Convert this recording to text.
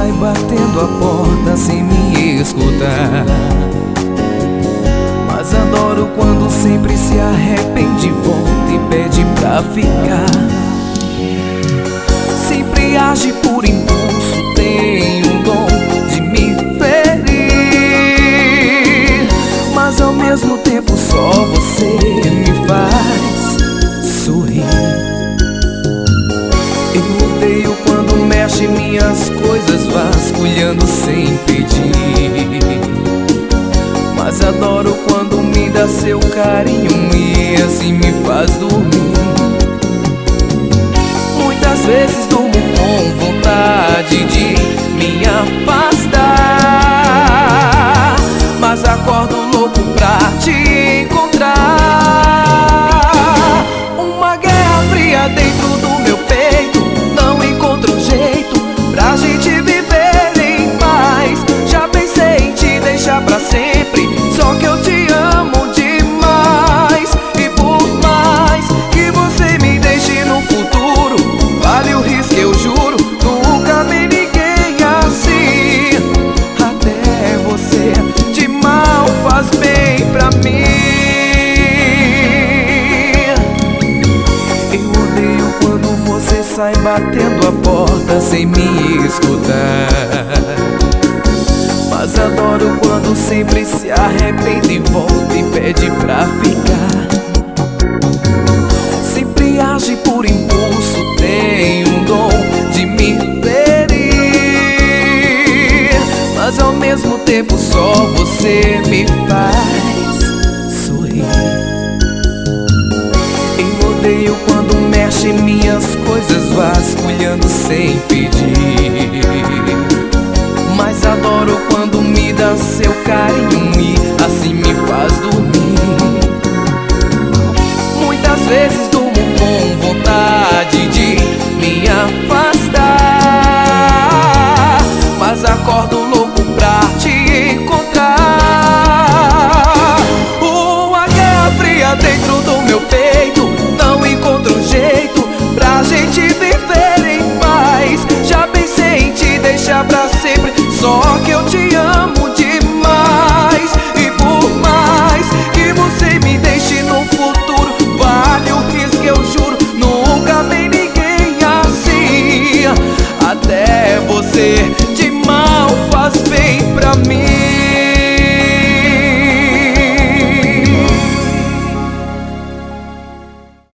sai batendo a porta sem me escutar. Mas adoro quando sempre se arrepende, volta e pede pra ficar. Sempre age por impulso, tem um dom de me ferir. Mas ao mesmo tempo só você me faz sorrir. Eu odeio quando mexe minhas coisas, vasculhando sem pedir. Mas adoro quando me dá seu carinho e assim me faz dormir. Muitas vezes durmo com vontade de me afastar, mas acordo louco pra te encontrar. Uma guerra fria dentro do meu peito, não encontro um jeito pra gente viver em paz. Já pensei em te deixar pra sempre, só que eu te amo demais. E por mais que você me deixe no futuro, vale o risco, eu juro, nunca vi ninguém assim. Até você de mal faz bem pra mim. Eu odeio quando você sai batendo a porta sem me escutar. Mas adoro quando sempre se arrepende e volta e pede pra ficar. Sempre age por impulso, tem um dom de me ferir. Mas ao mesmo tempo só você me faz sorrir. Eu odeio quando mexe minhas coisas, vasculhando sem pedir. Mas adoro quando me dá seu carinho e assim me faz dormir. Muitas vezes durmo com vontade de me afastar, mas acordo louco pra te encontrar. Uma guerra fria dentro do meu peito, não encontro um jeito pra gente viver em paz. Já pensei em te deixar pra sempre, só que eu te amo demais. E por mais que você me deixe no futuro, vale o risco, eu juro, nunca vi ninguém assim. Até você